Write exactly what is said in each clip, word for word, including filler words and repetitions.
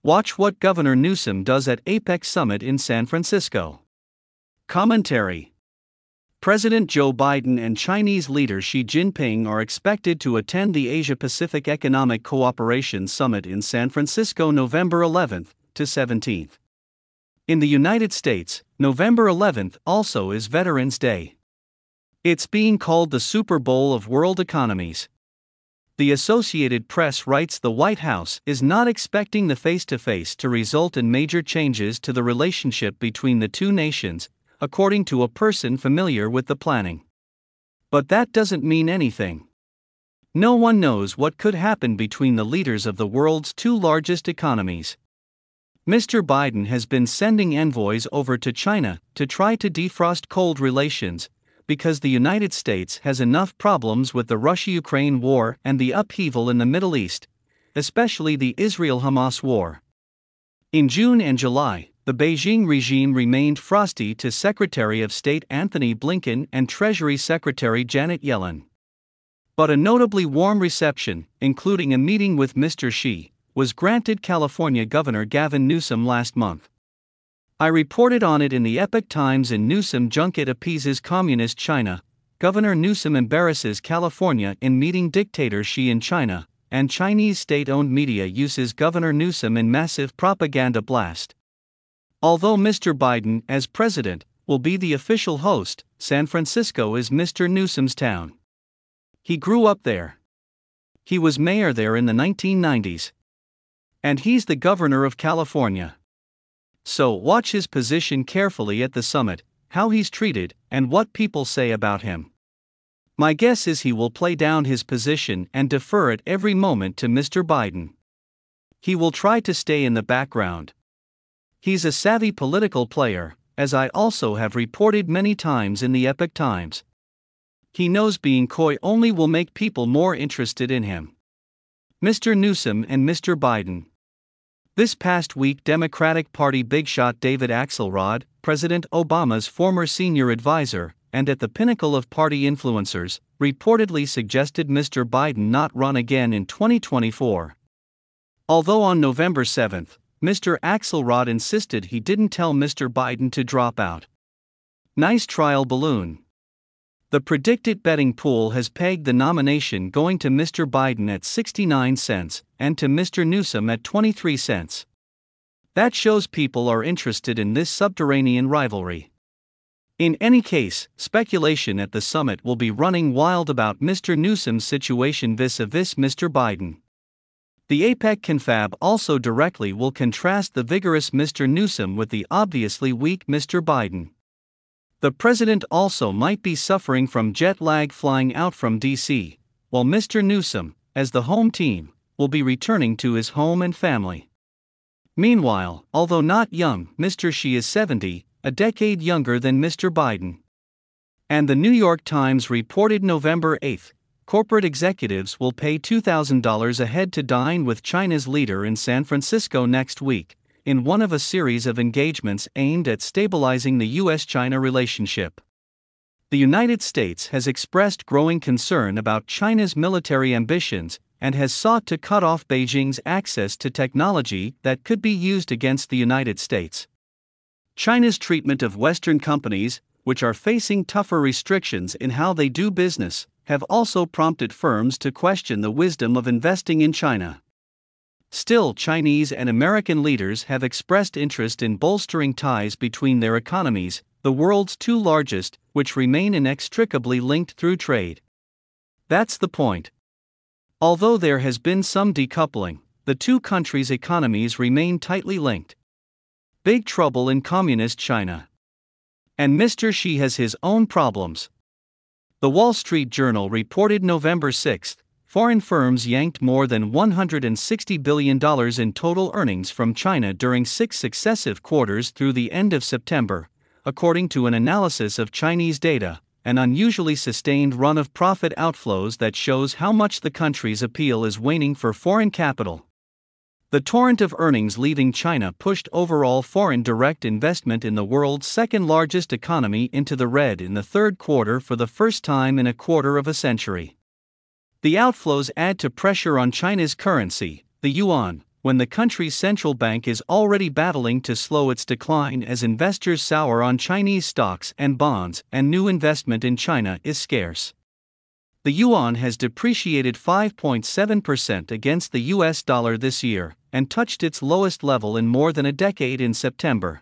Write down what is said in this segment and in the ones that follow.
Watch what Governor Newsom does at APEC Summit in San Francisco. Commentary. President Joe Biden and Chinese leader Xi Jinping are expected to attend the Asia-Pacific Economic Cooperation Summit in San Francisco November eleventh to seventeenth. In the United States, November eleventh also is Veterans Day. It's being called the Super Bowl of world economies. The Associated Press writes the White House is not expecting the face-to-face to result in major changes to the relationship between the two nations, according to a person familiar with the planning. But that doesn't mean anything. No one knows what could happen between the leaders of the world's two largest economies. Mister Biden has been sending envoys over to China to try to defrost cold relations, because the United States has enough problems with the Russia-Ukraine war and the upheaval in the Middle East, especially the Israel-Hamas war. In June and July, the Beijing regime remained frosty to Secretary of State Anthony Blinken and Treasury Secretary Janet Yellen. But a notably warm reception, including a meeting with Mister Xi, was granted California Governor Gavin Newsom last month. I reported on it in the Epoch Times. In Newsom junket appeases communist China, Governor Newsom embarrasses California in meeting dictator Xi in China, and Chinese state-owned media uses Governor Newsom in massive propaganda blast. Although Mister Biden, as president, will be the official host, San Francisco is Mister Newsom's town. He grew up there. He was mayor there in the nineteen nineties. And he's the governor of California. So watch his position carefully at the summit, how he's treated, and what people say about him. My guess is he will play down his position and defer at every moment to Mister Biden. He will try to stay in the background. He's a savvy political player, as I also have reported many times in the Epoch Times. He knows being coy only will make people more interested in him. Mister Newsom and Mister Biden. This past week, Democratic Party bigshot David Axelrod, President Obama's former senior advisor, and at the pinnacle of party influencers, reportedly suggested Mister Biden not run again in twenty twenty-four. Although on November seventh, Mister Axelrod insisted he didn't tell Mister Biden to drop out. Nice trial balloon. The predicted betting pool has pegged the nomination going to Mister Biden at sixty-nine cents and to Mister Newsom at twenty-three cents. That shows people are interested in this subterranean rivalry. In any case, speculation at the summit will be running wild about Mister Newsom's situation vis-a-vis Mister Biden. The APEC confab also directly will contrast the vigorous Mister Newsom with the obviously weak Mister Biden. The president also might be suffering from jet lag flying out from D C, while Mister Newsom, as the home team, will be returning to his home and family. Meanwhile, although not young, Mister Xi is seventy, a decade younger than Mister Biden. And the New York Times reported November eighth, corporate executives will pay two thousand dollars a head to dine with China's leader in San Francisco next week, in one of a series of engagements aimed at stabilizing the U S China relationship. The United States has expressed growing concern about China's military ambitions and has sought to cut off Beijing's access to technology that could be used against the United States. China's treatment of Western companies, which are facing tougher restrictions in how they do business, have also prompted firms to question the wisdom of investing in China. Still, Chinese and American leaders have expressed interest in bolstering ties between their economies, the world's two largest, which remain inextricably linked through trade. That's the point. Although there has been some decoupling, the two countries' economies remain tightly linked. Big trouble in communist China. And Mister Xi has his own problems. The Wall Street Journal reported November sixth, foreign firms yanked more than one hundred sixty billion dollars in total earnings from China during six successive quarters through the end of September, according to an analysis of Chinese data, an unusually sustained run of profit outflows that shows how much the country's appeal is waning for foreign capital. The torrent of earnings leaving China pushed overall foreign direct investment in the world's second-largest economy into the red in the third quarter for the first time in a quarter of a century. The outflows add to pressure on China's currency, the yuan, when the country's central bank is already battling to slow its decline as investors sour on Chinese stocks and bonds and new investment in China is scarce. The yuan has depreciated five point seven percent against the U S dollar this year and touched its lowest level in more than a decade in September.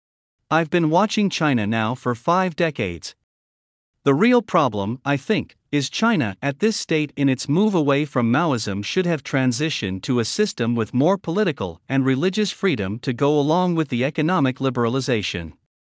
I've been watching China now for five decades. The real problem, I think, is China at this state in its move away from Maoism should have transitioned to a system with more political and religious freedom to go along with the economic liberalization.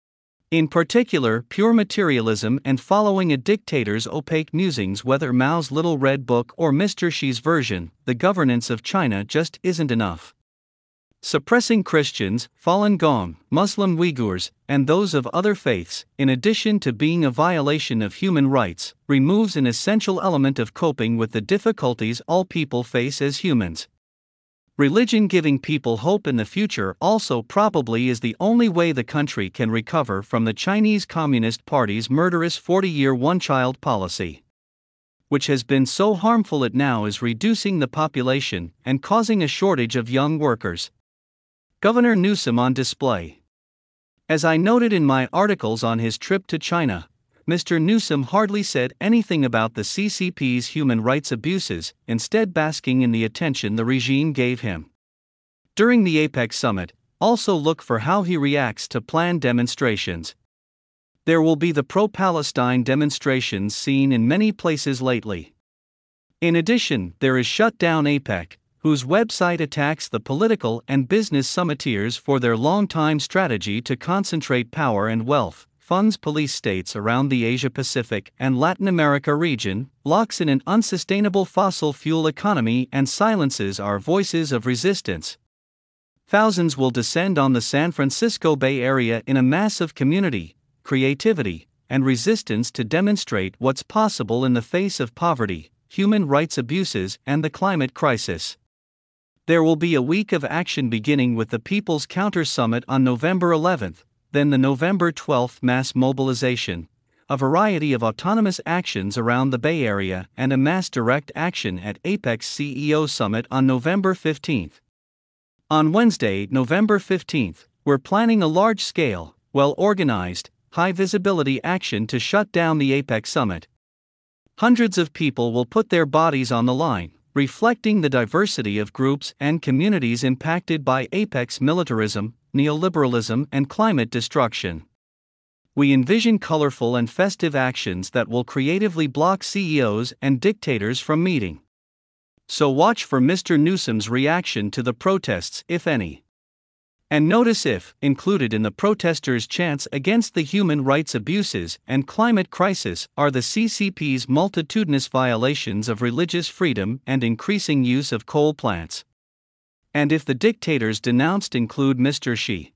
In particular, pure materialism and following a dictator's opaque musings, whether Mao's Little Red Book or Mister Xi's version, the governance of China just isn't enough. Suppressing Christians, Falun Gong, Muslim Uyghurs, and those of other faiths, in addition to being a violation of human rights, removes an essential element of coping with the difficulties all people face as humans. Religion giving people hope in the future also probably is the only way the country can recover from the Chinese Communist Party's murderous forty-year one-child policy, which has been so harmful it now is reducing the population and causing a shortage of young workers. Governor Newsom on display. As I noted in my articles on his trip to China, Mister Newsom hardly said anything about the C C P's human rights abuses, instead basking in the attention the regime gave him. During the APEC summit, also look for how he reacts to planned demonstrations. There will be the pro-Palestine demonstrations seen in many places lately. In addition, there is Shut Down APEC, whose website attacks the political and business summiteers for their long-time strategy to concentrate power and wealth, funds police states around the Asia-Pacific and Latin America region, locks in an unsustainable fossil fuel economy and silences our voices of resistance. Thousands will descend on the San Francisco Bay Area in a mass of community, creativity, and resistance to demonstrate what's possible in the face of poverty, human rights abuses, and the climate crisis. There will be a week of action beginning with the People's Counter Summit on November eleventh, then the November twelfth mass mobilization, a variety of autonomous actions around the Bay Area, and a mass direct action at APEC's C E O Summit on November fifteenth. On Wednesday, November fifteenth, we're planning a large-scale, well-organized, high-visibility action to shut down the APEC summit. Hundreds of people will put their bodies on the line, reflecting the diversity of groups and communities impacted by APEC's militarism, neoliberalism, and climate destruction. We envision colorful and festive actions that will creatively block C E Os and dictators from meeting. So watch for Mister Newsom's reaction to the protests, if any. And notice if, included in the protesters' chants against the human rights abuses and climate crisis, are the C C P's multitudinous violations of religious freedom and increasing use of coal plants. And if the dictators denounced include Mister Xi.